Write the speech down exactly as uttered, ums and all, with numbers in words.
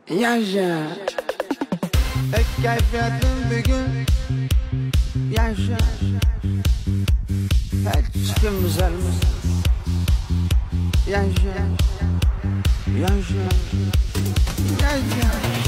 Yaşa. Ek keyfiyetim bir gün. Yaşa. Hiç kim düzelmez. Yaşa. Yaşa. Yaşa.